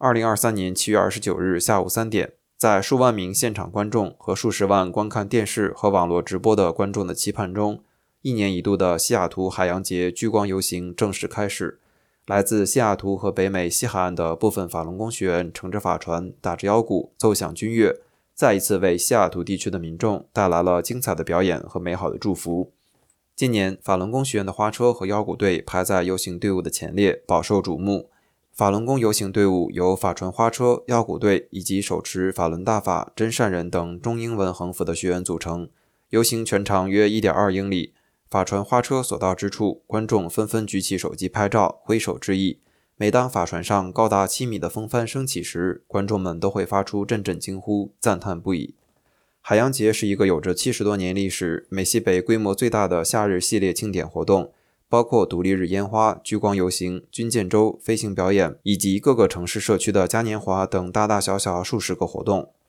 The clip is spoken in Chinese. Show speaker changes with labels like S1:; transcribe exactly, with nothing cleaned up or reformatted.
S1: 二零二三年七月二十九日下午三点，在数万名现场观众和数十万观看电视和网络直播的观众的期盼中，一年一度的西雅图海洋节聚光游行正式开始。来自西雅图和北美西海岸的部分法轮功学员乘着法船，打着腰鼓，奏响军乐，再一次为西雅图地区的民众带来了精彩的表演和美好的祝福。今年，法轮功学院的花车和腰鼓队排在游行队伍的前列，饱受瞩目。法轮功游行队伍由法船花车、腰鼓队以及手持法轮大法、真善人等中英文横幅的学员组成。游行全长约 一点二英里。法船花车所到之处，观众纷纷举起手机拍照，挥手致意。每当法船上高达七米的风帆升起时，观众们都会发出阵阵惊呼，赞叹不已。海洋节是一个有着七十多年历史、美西北规模最大的夏日系列庆典活动，包括独立日烟花、聚光游行、军舰周、飞行表演，以及各个城市社区的嘉年华等大大小小数十个活动。